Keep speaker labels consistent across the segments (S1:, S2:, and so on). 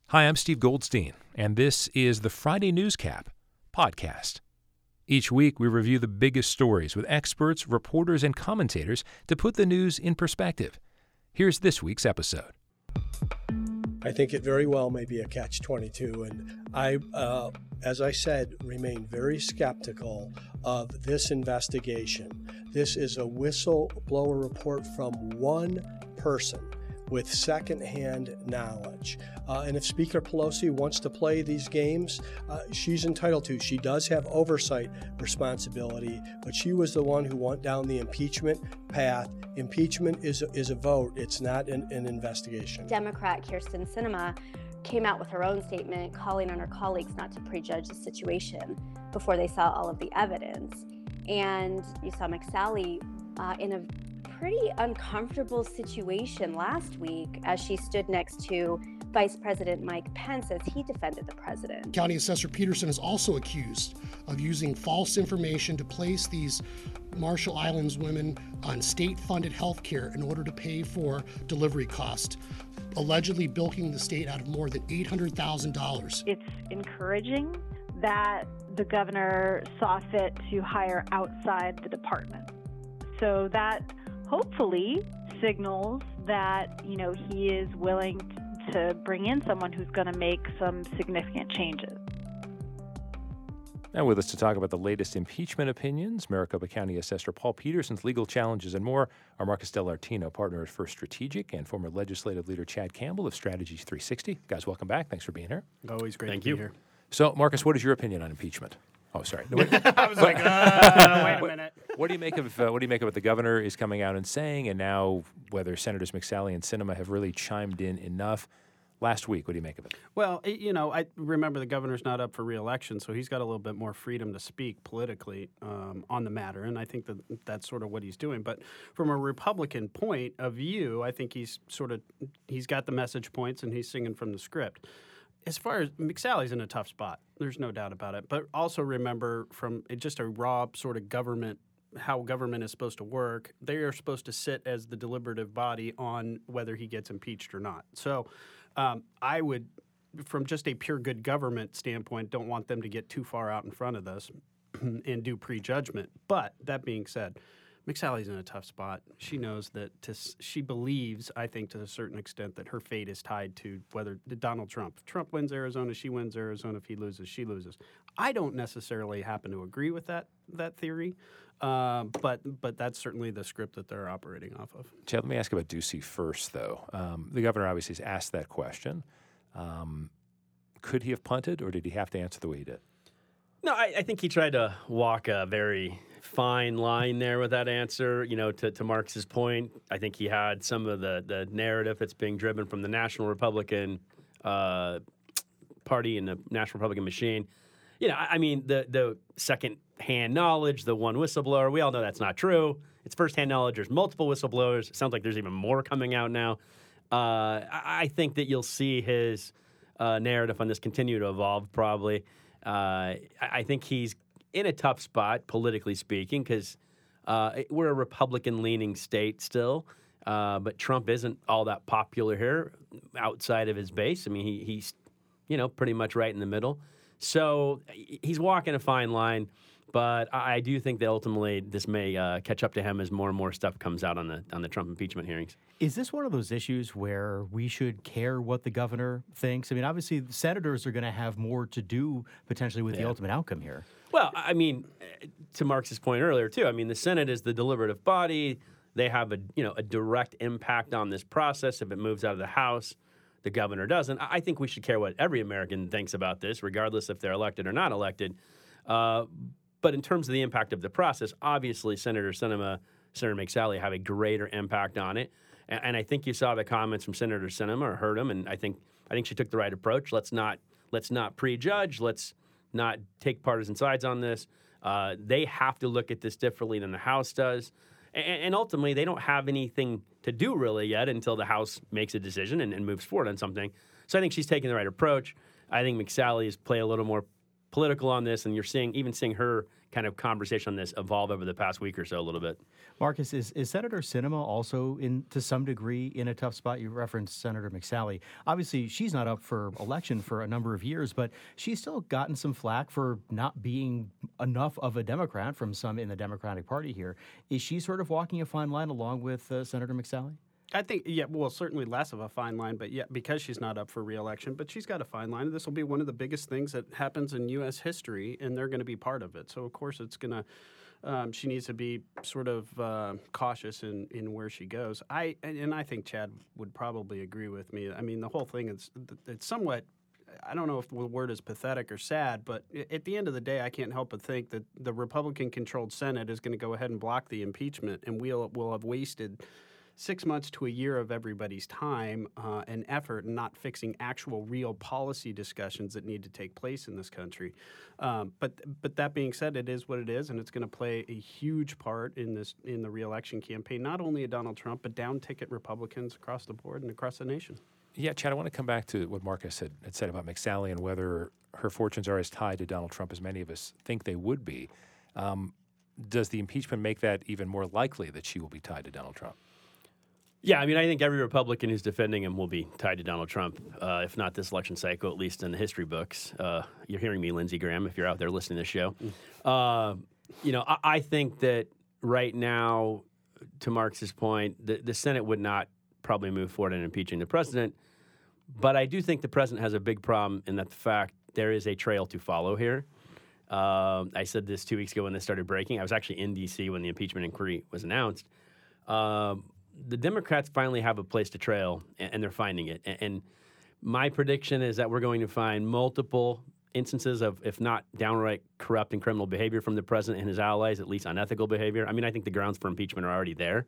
S1: Hi, I'm Steve Goldstein, and this is the Friday Newscap podcast. Each week, we review the biggest stories with experts, reporters, and commentators to put the news in perspective. Here's this week's episode.
S2: I think it very well may be a catch-22, and I, as I said, remain very skeptical of this investigation. This is a whistleblower report from one person with secondhand knowledge. And if Speaker Pelosi wants to play these games, she's entitled to. She does have oversight responsibility, but she was the one who went down the impeachment path. Impeachment is a vote. It's not an investigation.
S3: Democrat Kyrsten Sinema came out with her own statement calling on her colleagues not to prejudge the situation before they saw all of the evidence. And you saw McSally in a pretty uncomfortable situation last week as she stood next to Vice President Mike Pence as he defended the president.
S4: County Assessor Peterson is also accused of using false information to place these Marshall Islands women on state-funded health care in order to pay for delivery costs, allegedly bilking the state out of more than $800,000.
S5: It's encouraging that the governor saw fit to hire outside the department. So that hopefully signals that, he is willing to bring in someone who's going to make some significant changes.
S1: And with us to talk about the latest impeachment opinions, Maricopa County Assessor Paul Peterson's legal challenges and more, are Marcus Dellartino, partner at First Strategic, and former legislative leader Chad Campbell of Strategies 360. Guys, welcome back. Thanks for being here.
S6: Always great
S7: Thank
S6: to
S7: you.
S6: be here.
S1: So, Marcus, what is your opinion on impeachment? Oh, sorry.
S6: I was like, wait a minute.
S1: What do you make of what the governor is coming out and saying, and now whether Senators McSally and Sinema have really chimed in enough? Last week, what do you make of it?
S6: Well, I remember the governor's not up for re-election, so he's got a little bit more freedom to speak politically on the matter, and I think that's sort of what he's doing. But from a Republican point of view, I think he's got the message points and he's singing from the script. As far as McSally's in a tough spot, there's no doubt about it. But also remember from just a raw sort of government, how government is supposed to work, they are supposed to sit as the deliberative body on whether he gets impeached or not. So I would, from just a pure good government standpoint, don't want them to get too far out in front of this and do prejudgment. But that being said, McSally's in a tough spot. She knows that she believes, I think, to a certain extent, that her fate is tied to whether Donald Trump. If Trump wins Arizona, she wins Arizona. If he loses, she loses. I don't necessarily happen to agree with that theory, but that's certainly the script that they're operating off of.
S1: Chad, let me ask about Ducey first, though. The governor obviously has asked that question. Could he have punted, or did he have to answer the way he did?
S7: No, I think he tried to walk a very fine line there with that answer. To Marx's point, I think he had some of the narrative that's being driven from the National Republican Party and the National Republican machine. The second-hand knowledge, the one whistleblower, we all know that's not true. It's first-hand knowledge. There's multiple whistleblowers. It sounds like there's even more coming out now. I think that you'll see his narrative on this continue to evolve probably. I think he's in a tough spot, politically speaking, because we're a Republican-leaning state still, but Trump isn't all that popular here outside of his base. I mean, he's pretty much right in the middle. So he's walking a fine line, but I do think that ultimately this may catch up to him as more and more stuff comes out on the Trump impeachment hearings.
S8: Is this one of those issues where we should care what the governor thinks? I mean, obviously, the senators are going to have more to do potentially with the ultimate outcome here.
S7: Well, I mean, to Marx's point earlier, too, I mean, the Senate is the deliberative body. They have a direct impact on this process if it moves out of the House. The governor doesn't. I think we should care what every American thinks about this, regardless if they're elected or not elected. But in terms of the impact of the process, obviously Senator Sinema, Senator McSally have a greater impact on it. And I think you saw the comments from Senator Sinema or heard them, and I think she took the right approach. Let's not prejudge. Let's not take partisan sides on this. They have to look at this differently than the House does. And ultimately, they don't have anything to do really yet until the House makes a decision and moves forward on something. So I think she's taking the right approach. I think McSally has played a little more political on this, and you're seeing her kind kind of conversation on this evolve over the past week or so a little bit.
S8: Marcus, is Senator Sinema also to some degree in a tough spot? You referenced Senator McSally. Obviously, she's not up for election for a number of years, but she's still gotten some flack for not being enough of a Democrat from some in the Democratic Party here. Is she sort of walking a fine line along with Senator McSally?
S6: I think, certainly less of a fine line, but because she's not up for re-election, but she's got a fine line. This will be one of the biggest things that happens in U.S. history, and they're going to be part of it. So, of course, it's going to, she needs to be sort of cautious in where she goes. I think Chad would probably agree with me. I mean, the whole thing it's somewhat, I don't know if the word is pathetic or sad, but at the end of the day, I can't help but think that the Republican-controlled Senate is going to go ahead and block the impeachment, and we'll have wasted 6 months to a year of everybody's time and effort in not fixing actual real policy discussions that need to take place in this country. But that being said, it is what it is, and it's going to play a huge part in the re-election campaign, not only of Donald Trump, but down-ticket Republicans across the board and across the nation.
S1: Yeah, Chad, I want to come back to what Marcus had said about McSally and whether her fortunes are as tied to Donald Trump as many of us think they would be. Does the impeachment make that even more likely that she will be tied to Donald Trump?
S7: Yeah, I mean, I think every Republican who's defending him will be tied to Donald Trump, if not this election cycle, at least in the history books. You're hearing me, Lindsey Graham, if you're out there listening to this show. I think that right now, to Marx's point, the Senate would not probably move forward in impeaching the president. But I do think the president has a big problem in that the fact there is a trail to follow here. I said this 2 weeks ago when this started breaking. I was actually in D.C. when the impeachment inquiry was announced. The Democrats finally have a place to trail, and they're finding it. And my prediction is that we're going to find multiple instances of, if not downright corrupt and criminal behavior from the president and his allies, at least unethical behavior. I mean, I think the grounds for impeachment are already there.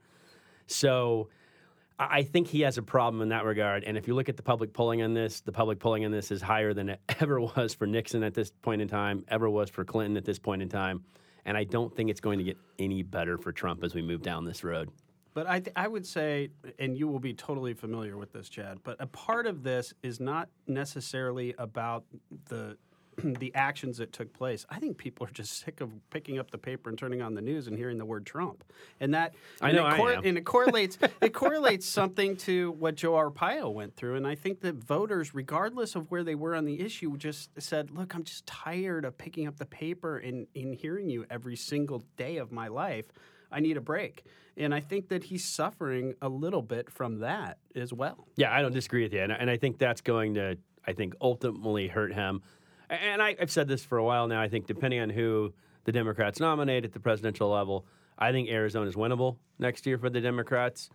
S7: So I think he has a problem in that regard. And if you look at the public polling on this, the public polling on this is higher than it ever was for Nixon at this point in time, ever was for Clinton at this point in time. And I don't think it's going to get any better for Trump as we move down this road.
S6: But I would say, and you will be totally familiar with this, Chad, but a part of this is not necessarily about the actions that took place. I think people are just sick of picking up the paper and turning on the news and hearing the word Trump. And that
S7: I am.
S6: And it correlates something to what Joe Arpaio went through. And I think that voters, regardless of where they were on the issue, just said, look, I'm just tired of picking up the paper and hearing you every single day of my life. I need a break. And I think that he's suffering a little bit from that as well.
S7: Yeah, I don't disagree with you. And I think that's going to, ultimately hurt him. And I've said this for a while now. I think depending on who the Democrats nominate at the presidential level, I think Arizona is winnable next year for the Democrats.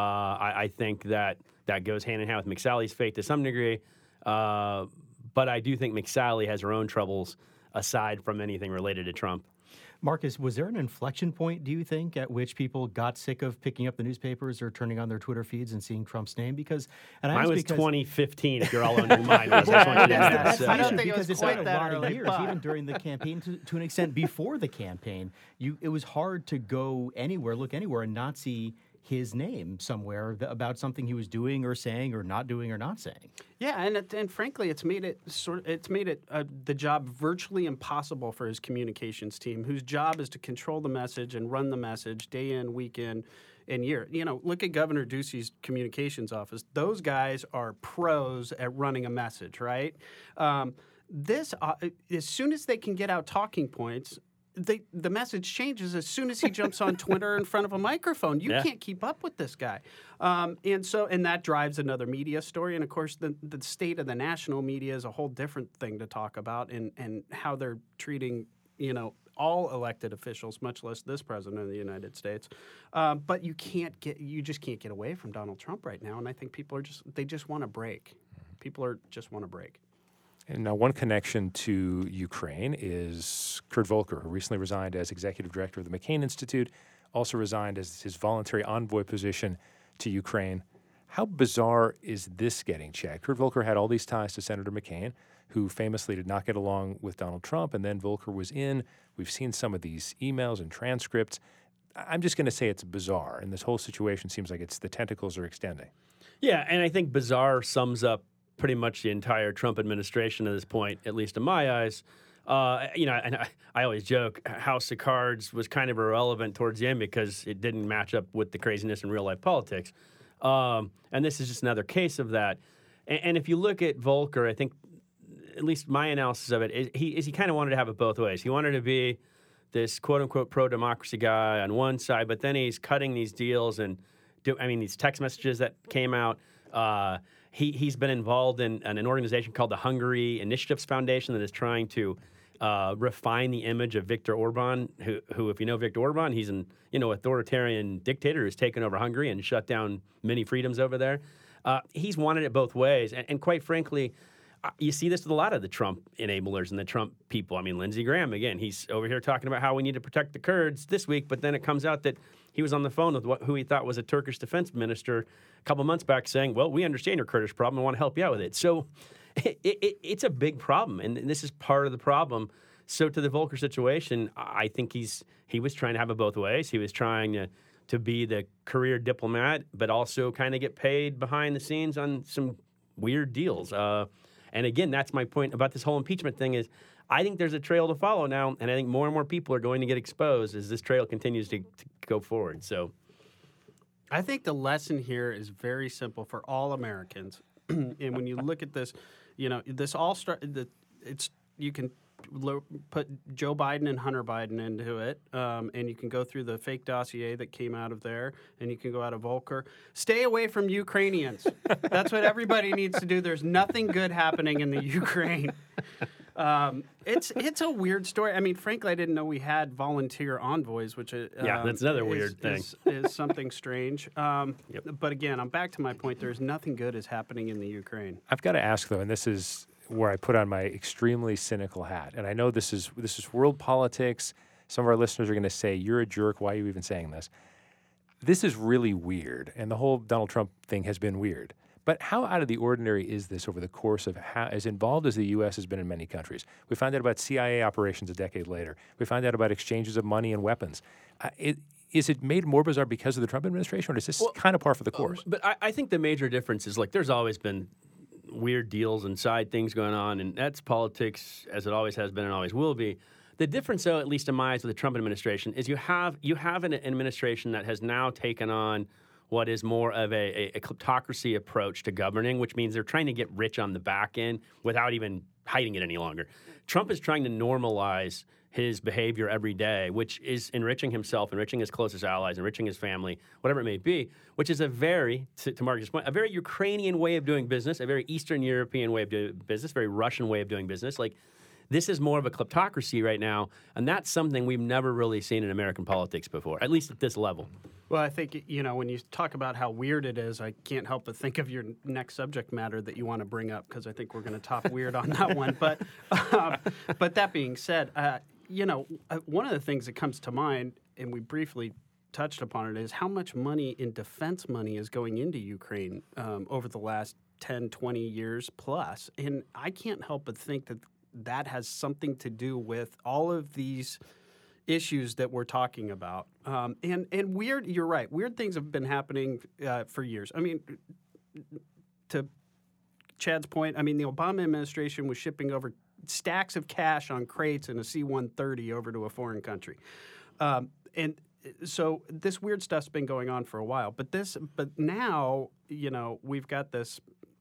S7: I think that goes hand in hand with McSally's fate to some degree. But I do think McSally has her own troubles aside from anything related to Trump.
S8: Marcus, was there an inflection point, do you think, at which people got sick of picking up the newspapers or turning on their Twitter feeds and seeing Trump's name?
S7: Mine was 2015, if you're all on your mind. I
S8: don't think because it's been a lot of years, even during the campaign, to an extent before the campaign. It was hard to go anywhere, look anywhere, and not see his name somewhere about something he was doing or saying or not doing or not saying.
S6: Yeah, and frankly, it's made it the job virtually impossible for his communications team, whose job is to control the message and run the message day in, week in, and year. Look at Governor Ducey's communications office. Those guys are pros at running a message, right? As soon as they can get out talking points, the message changes as soon as he jumps on Twitter in front of a microphone. You can't keep up with this guy. And that drives another media story. And, of course, the state of the national media is a whole different thing to talk about and how they're treating, all elected officials, much less this president of the United States. But you just can't get away from Donald Trump right now. And I think people just want a break. People just want a break.
S1: And now one connection to Ukraine is Kurt Volker, who recently resigned as executive director of the McCain Institute, also resigned as his voluntary envoy position to Ukraine. How bizarre is this getting, Chad? Kurt Volker had all these ties to Senator McCain, who famously did not get along with Donald Trump, and then Volker was in. We've seen some of these emails and transcripts. I'm just going to say it's bizarre, and this whole situation seems like the tentacles are extending.
S7: Yeah, and I think bizarre sums up pretty much the entire Trump administration at this point, at least in my eyes. And I always joke, House of Cards was kind of irrelevant towards the end because it didn't match up with the craziness in real life politics. And this is just another case of that. And if you look at Volker, I think, at least my analysis of it, is he kind of wanted to have it both ways. He wanted to be this quote-unquote pro-democracy guy on one side, but then he's cutting these deals and these text messages that came out. He's been involved in an organization called the Hungary Initiatives Foundation that is trying to refine the image of Viktor Orban, who, if you know Viktor Orban, he's an authoritarian dictator who's taken over Hungary and shut down many freedoms over there. He's wanted it both ways, and quite frankly, you see this with a lot of the Trump enablers and the Trump people. I mean, Lindsey Graham, again, he's over here talking about how we need to protect the Kurds this week, but then it comes out that he was on the phone with who he thought was a Turkish defense minister a couple months back saying, well, we understand your Kurdish problem and want to help you out with it. So it's a big problem, and this is part of the problem. So to the Volker situation, I think he was trying to have it both ways. He was trying to be the career diplomat, but also kind of get paid behind the scenes on some weird deals. And again, that's my point about this whole impeachment thing is I think there's a trail to follow now, and I think more and more people are going to get exposed as this trail continues to go forward. So
S6: I think the lesson here is very simple for all Americans. And when you look at this, this all you can put Joe Biden and Hunter Biden into it, and you can go through the fake dossier that came out of there, and you can go out of Volker. Stay away from Ukrainians. That's what everybody needs to do. There's nothing good happening in the Ukraine. It's a weird story. I mean, frankly, I didn't know we had volunteer envoys, which
S7: that's another weird thing.
S6: Is something strange. But again, I'm back to my point. There's nothing good is happening in the Ukraine.
S1: I've got to ask, though, and this is where I put on my extremely cynical hat. And I know this is world politics. Some of our listeners are going to say, you're a jerk. Why are you even saying this? This is really weird. And the whole Donald Trump thing has been weird. But how out of the ordinary is this over the course of how, as involved as the U.S. has been in many countries? We find out about CIA operations a decade later. We find out about exchanges of money and weapons. Is it made more bizarre because of the Trump administration, or is this kind of par for the course?
S7: But I think the major difference is, there's always been weird deals and side things going on, and that's politics as it always has been and always will be. The difference, though, at least in my eyes, with the Trump administration is you have an administration that has now taken on what is more of a kleptocracy approach to governing, which means they're trying to get rich on the back end without even hiding it any longer. Trump is trying to normalize his behavior every day, which is enriching himself, enriching his closest allies, enriching his family, whatever it may be, which is a very, to Marcus' point, a very Ukrainian way of doing business, a very Eastern European way of doing business, very Russian way of doing business. This is more of a kleptocracy right now, and that's something we've never really seen in American politics before, at least at this level.
S6: Well, I think, when you talk about how weird it is, I can't help but think of your next subject matter that you want to bring up, because I think we're going to top weird on that one. But that being said, one of the things that comes to mind, and we briefly touched upon it, is how much money in defense money is going into Ukraine over the last 10, 20 years plus. And I can't help but think that has something to do with all of these issues that we're talking about. And weird, you're right, weird things have been happening for years. I mean, to Chad's point, the Obama administration was shipping over stacks of cash on crates in a C-130 over to a foreign country. And so this weird stuff's been going on for a while. But now, we've got this,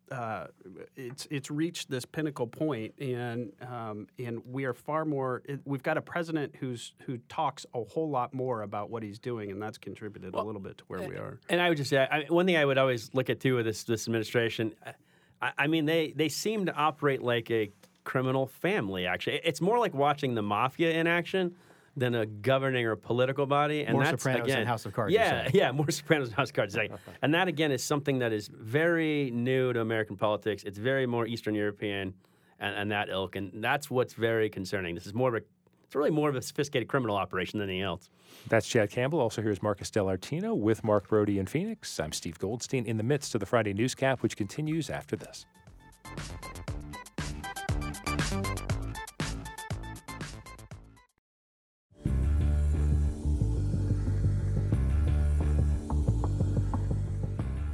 S6: it's reached this pinnacle point, and we are far more. We've got a president who talks a whole lot more about what he's doing, and that's contributed a little bit to where we are.
S7: And I would just say, one thing I would always look at too with this administration, they seem to operate like a criminal family. Actually, it's more like watching the mafia in action than a governing or political body. And
S8: more
S7: that's,
S8: Sopranos
S7: again,
S8: than House of Cards.
S7: Yeah, more Sopranos than House of Cards. And that, again, is something that is very new to American politics. It's very more Eastern European and that ilk, and that's what's very concerning. It's really more of a sophisticated criminal operation than anything else.
S1: That's Chad Campbell. Also, here's Marcus Dellartino with Mark Brody in Phoenix. I'm Steve Goldstein in the midst of the Friday Newscap, which continues after this.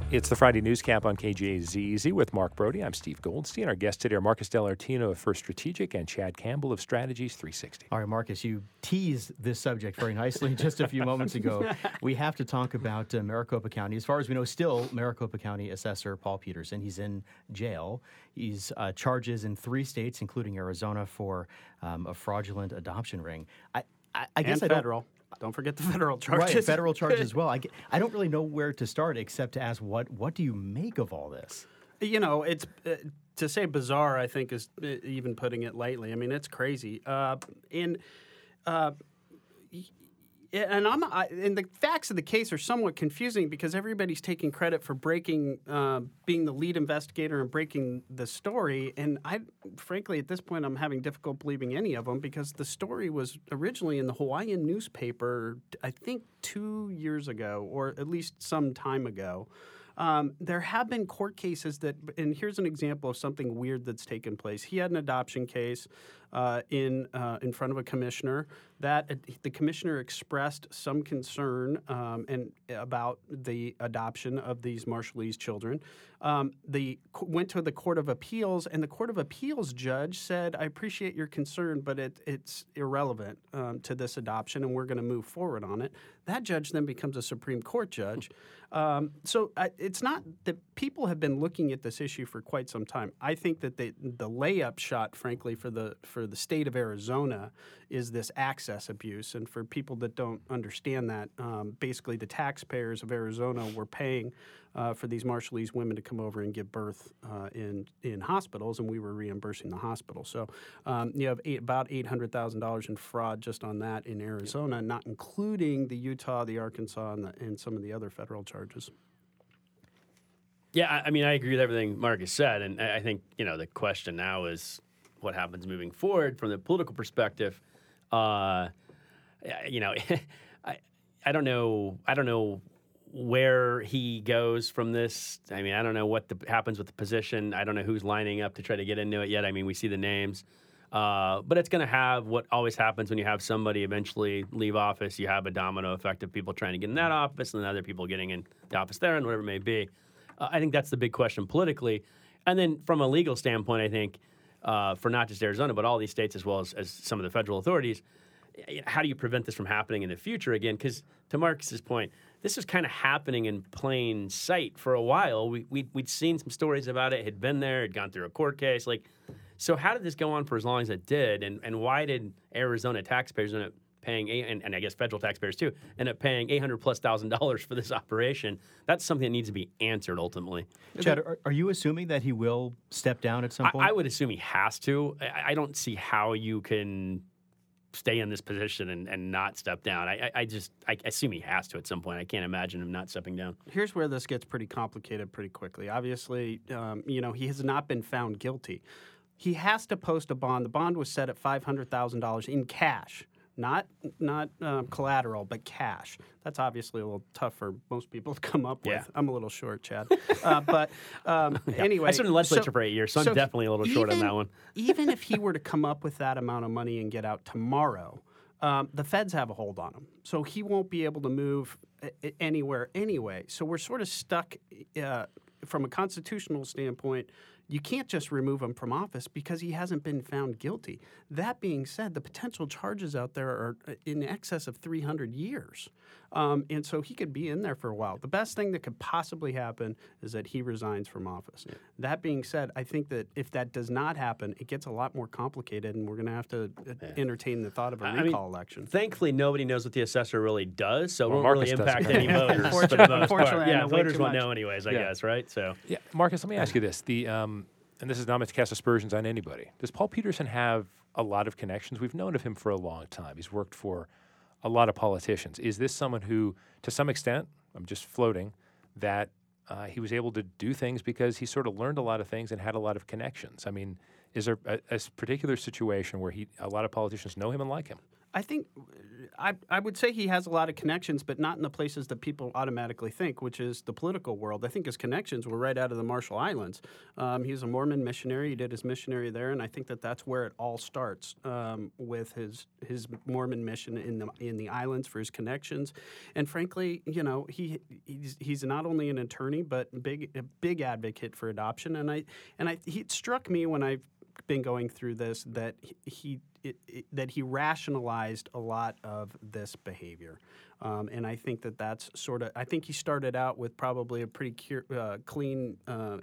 S1: It's the Friday Newscap on KJZZ with Mark Brody. I'm Steve Goldstein. Our guests today are Marcus Dellartino of First Strategic and Chad Campbell of Strategies 360.
S8: All right, Marcus, you teased this subject very nicely just a few moments ago. We have to talk about Maricopa County. As far as we know, still Maricopa County Assessor Paul Peterson. He's in jail. He's charges in 3 states, including Arizona, for a fraudulent adoption ring. I guess
S6: and federal. Don't forget the federal charges.
S8: Right, federal charges as well. I don't really know where to start except to ask what do you make of all this?
S6: You know, it's to say bizarre, I think, is even putting it lightly. I mean, it's crazy. And the facts of the case are somewhat confusing because everybody's taking credit for being the lead investigator and breaking the story. And frankly, at this point, I'm having difficult believing any of them because the story was originally in the Hawaiian newspaper, I think 2 years ago, or at least some time ago. There have been court cases and here's an example of something weird that's taken place. He had an adoption case in front of a commissioner that the commissioner expressed some concern about the adoption of these Marshallese children. They went to the Court of Appeals, and the Court of Appeals judge said, "I appreciate your concern, but it's irrelevant to this adoption, and we're going to move forward on it." That judge then becomes a Supreme Court judge. So it's not that people have been looking at this issue for quite some time. I think that the layup shot, frankly, for the state of Arizona is this access abuse. And for people that don't understand that, basically the taxpayers of Arizona were paying for these Marshallese women to come over and give birth in hospitals, and we were reimbursing the hospital. So you have about $800,000 in fraud just on that in Arizona, not including the Utah, the Arkansas, and some of the other federal charges.
S7: Yeah, I mean, I agree with everything Marcus said, and I think, the question now is what happens moving forward from the political perspective. I don't know where he goes from this. I mean, I don't know what happens with the position. I don't know who's lining up to try to get into it yet. I mean, we see the names. But it's going to have what always happens when you have somebody eventually leave office. You have a domino effect of people trying to get in that office and then other people getting in the office there and whatever it may be. I think that's the big question politically. And then from a legal standpoint, I think for not just Arizona, but all these states as well as some of the federal authorities, how do you prevent this from happening in the future again? Because to Marcus's point, this was kind of happening in plain sight for a while. We'd seen some stories about it, had been there, had gone through a court case. So how did this go on for as long as it did? And why did Arizona taxpayers end up paying, and I guess federal taxpayers too, end up paying $800,000+ for this operation? That's something that needs to be answered ultimately.
S8: Chad, are you assuming that he will step down at some point?
S7: I would assume he has to. I don't see how you can stay in this position and not step down. I assume he has to at some point. I can't imagine him not stepping down.
S6: Here's where this gets pretty complicated pretty quickly. Obviously, he has not been found guilty. He has to post a bond. The bond was set at $500,000 in cash, not collateral, but cash. That's obviously a little tough for most people to come up with.
S7: Yeah.
S6: I'm a little short, Chad. Anyway.
S7: I served in the legislature for 8 years, so I'm definitely a little short on that one.
S6: Even if he were to come up with that amount of money and get out tomorrow, the feds have a hold on him. So he won't be able to move anywhere anyway. So we're sort of stuck from a constitutional standpoint. You can't just remove him from office because he hasn't been found guilty. That being said, the potential charges out there are in excess of 300 years. And so he could be in there for a while. The best thing that could possibly happen is that he resigns from office. Yeah. That being said, I think that if that does not happen, it gets a lot more complicated, and we're going to have to entertain the thought of a recall election.
S7: Thankfully, nobody knows what the assessor really does, so it won't
S1: Marcus
S7: really impact
S1: does.
S7: any voters for the most part.
S6: Unfortunately,
S7: Voters won't know anyways, I guess, right? So,
S1: yeah, Marcus, let me ask you this. And this is not meant to cast aspersions on anybody. Does Paul Peterson have a lot of connections? We've known of him for a long time. He's worked for a lot of politicians. Is this someone who, to some extent, I'm just floating, that he was able to do things because he sort of learned a lot of things and had a lot of connections? I mean, is there a particular situation where a lot of politicians know him and like him?
S6: I think I would say he has a lot of connections, but not in the places that people automatically think, which is the political world. I think his connections were right out of the Marshall Islands. He's a Mormon missionary. He did his missionary there, and I think that that's where it all starts with his Mormon mission in the islands for his connections. And frankly, you know, he's not only an attorney but a big advocate for adoption. And it struck me when I've been going through this that he rationalized a lot of this behavior, and I think that's sort of. I think he started out with probably a pretty clean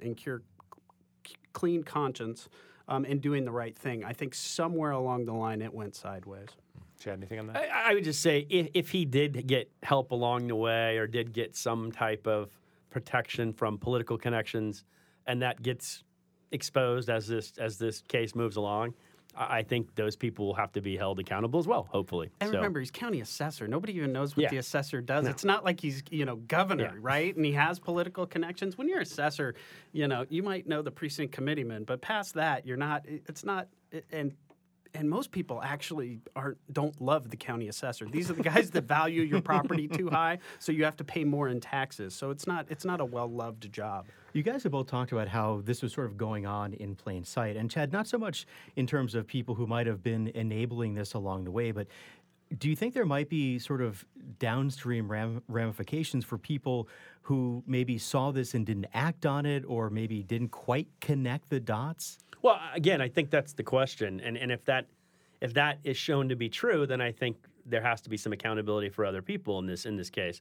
S6: conscience and doing the right thing. I think somewhere along the line it went sideways.
S1: Chad, anything on that?
S7: I would just say if he did get help along the way or did get some type of protection from political connections, and that gets exposed as this case moves along, I think those people will have to be held accountable as well, hopefully.
S6: And remember, he's county assessor. Nobody even knows what the assessor does. No. It's not like he's, governor, right? And he has political connections. When you're assessor, you might know the precinct committeeman, but past that, you're not. It's not. And most people actually don't love the county assessor. These are the guys that value your property too high, so you have to pay more in taxes. So it's not a well-loved job.
S8: You guys have both talked about how this was sort of going on in plain sight. And Chad, not so much in terms of people who might have been enabling this along the way, but do you think there might be sort of downstream ramifications for people who maybe saw this and didn't act on it, or maybe didn't quite connect the dots?
S7: Well, again, I think that's the question, and if that is shown to be true, then I think there has to be some accountability for other people in this case,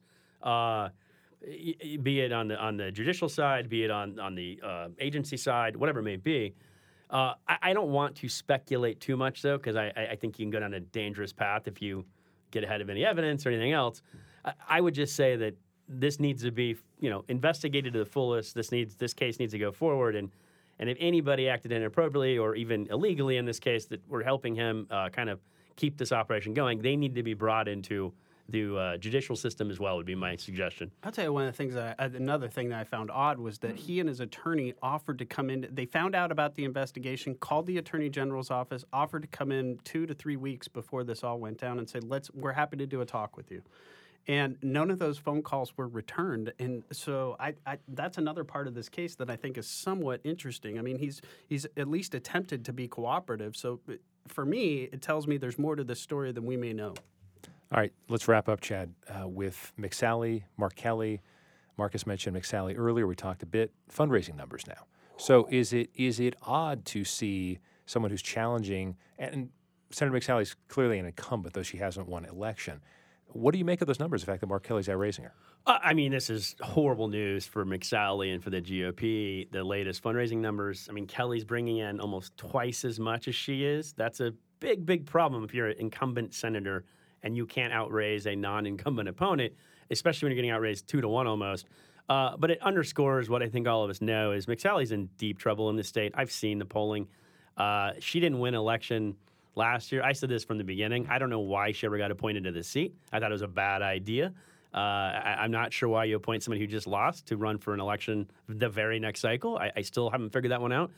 S7: be it on the judicial side, be it on the agency side, whatever it may be. I don't want to speculate too much though, because I think you can go down a dangerous path if you get ahead of any evidence or anything else. I would just say that this needs to be investigated to the fullest. This case needs to go forward, and if anybody acted inappropriately or even illegally in this case that we're helping him kind of keep this operation going, they need to be brought into the judicial system as well would be my suggestion.
S6: I'll tell you one of the things another thing that I found odd was that he and his attorney offered to come in. They found out about the investigation, called the Attorney General's office, offered to come in 2 to 3 weeks before this all went down and said, we're happy to do a talk with you. And none of those phone calls were returned. And so that's another part of this case that I think is somewhat interesting. I mean, he's at least attempted to be cooperative. So for me, it tells me there's more to this story than we may know.
S1: All right, let's wrap up, Chad, with McSally, Mark Kelly. Marcus mentioned McSally earlier. We talked a bit. Fundraising numbers now. So is it odd to see someone who's challenging, and Senator McSally's clearly an incumbent, though she hasn't won election. What do you make of those numbers, the fact that Mark Kelly's out raising her?
S7: I mean, this is horrible news for McSally and for the GOP, the latest fundraising numbers. I mean, Kelly's bringing in almost twice as much as she is. That's a big, big problem if you're an incumbent senator and you can't outraise a non-incumbent opponent, especially when you're getting outraised 2-1 almost. But it underscores what I think all of us know is McSally's in deep trouble in this state. I've seen the polling. She didn't win election last year. I said this from the beginning. I don't know why she ever got appointed to this seat. I thought it was a bad idea. I'm not sure why you appoint somebody who just lost to run for an election the very next cycle. I still haven't figured that one out.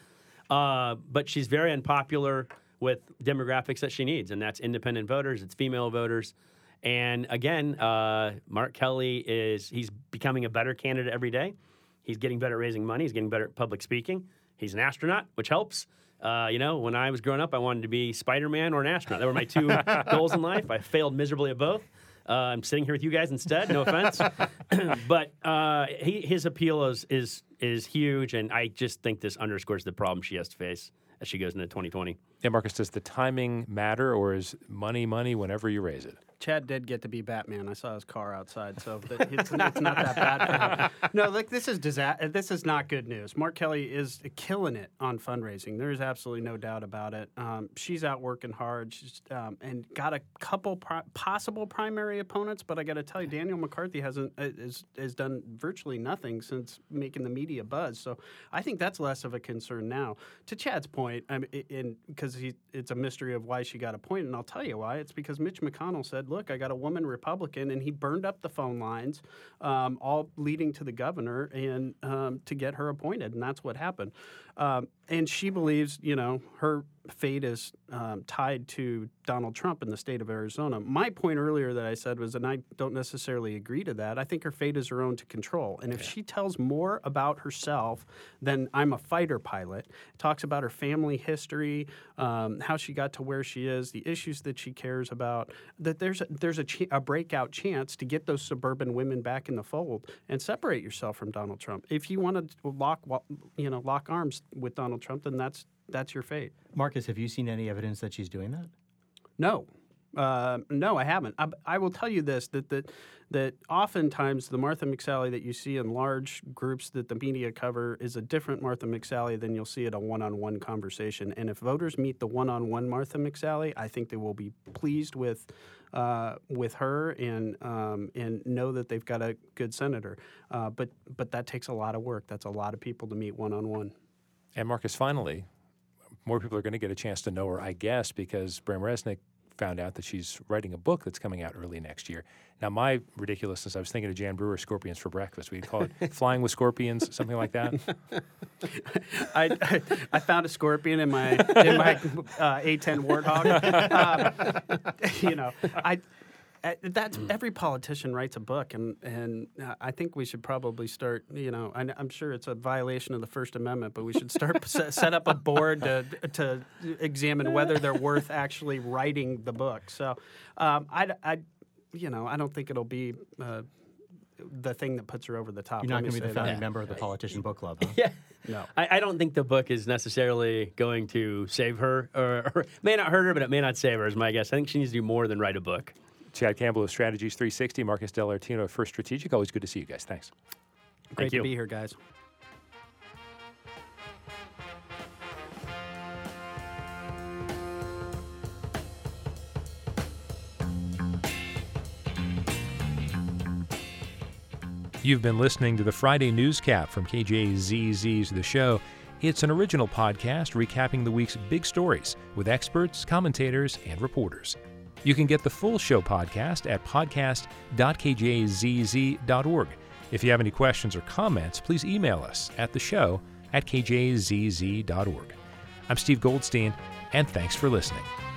S7: But she's very unpopular with demographics that she needs, and that's independent voters, it's female voters. And again, Mark Kelly he's becoming a better candidate every day. He's getting better at raising money. He's getting better at public speaking. He's an astronaut, which helps. When I was growing up, I wanted to be Spider-Man or an astronaut. That were my two goals in life. I failed miserably at both. I'm sitting here with you guys instead. No offense, but his appeal is huge, and I just think this underscores the problem she has to face as she goes into 2020.
S1: Yeah, Marcus, does the timing matter, or is money whenever you raise it?
S6: Chad did get to be Batman. I saw his car outside, so it's not that bad for him. No, this is not good news. Mark Kelly is killing it on fundraising. There is absolutely no doubt about it. She's out working hard. She's and got a couple possible primary opponents, but I got to tell you, Daniel McCarthy has done virtually nothing since making the media buzz. So I think that's less of a concern now. To Chad's point, because it's a mystery of why she got appointed, and I'll tell you why. It's because Mitch McConnell said, look, I got a woman Republican, and he burned up the phone lines, all leading to the governor and to get her appointed, and that's what happened. And she believes, her fate is tied to Donald Trump in the state of Arizona. My point earlier that I said was, and I don't necessarily agree to that, I think her fate is her own to control. And if she tells more about herself than I'm a fighter pilot, talks about her family history, how she got to where she is, the issues that she cares about, that there's a breakout chance to get those suburban women back in the fold and separate yourself from Donald Trump. If you want to lock arms with Donald Trump, then that's your fate.
S8: Marcus, have you seen any evidence that she's doing that?
S6: No. No, I haven't. I will tell you this, that oftentimes the Martha McSally that you see in large groups that the media cover is a different Martha McSally than you'll see at a one-on-one conversation. And if voters meet the one-on-one Martha McSally, I think they will be pleased with her and know that they've got a good senator. But that takes a lot of work. That's a lot of people to meet one-on-one.
S1: And Marcus, finally, more people are going to get a chance to know her, I guess, because Bram Resnick found out that she's writing a book that's coming out early next year. Now, my ridiculousness, I was thinking of Jan Brewer, Scorpions for Breakfast. We'd call it Flying with Scorpions, something like that.
S6: I found a scorpion in my A10 Warthog. That's every politician writes a book, and I think we should probably start. I'm sure it's a violation of the First Amendment, but we should start set up a board to examine whether they're worth actually writing the book. So, I don't think it'll be the thing that puts her over the top.
S8: You're not going to be the founding member of the Politician Book Club, huh?
S7: Yeah.
S6: No.
S7: I don't think the book is necessarily going to save her, or may not hurt her, but it may not save her, is my guess. I think she needs to do more than write a book.
S1: Chad Campbell of Strategies 360, Marcus Dellartino of First Strategic. Always good to see you guys. Thanks.
S6: Great to be here, guys.
S1: You've been listening to the Friday Newscap from KJZZ's The Show. It's an original podcast recapping the week's big stories with experts, commentators, and reporters. You can get the full show podcast at podcast.kjzz.org. If you have any questions or comments, please email us at theshow@kjzz.org. I'm Steve Goldstein, and thanks for listening.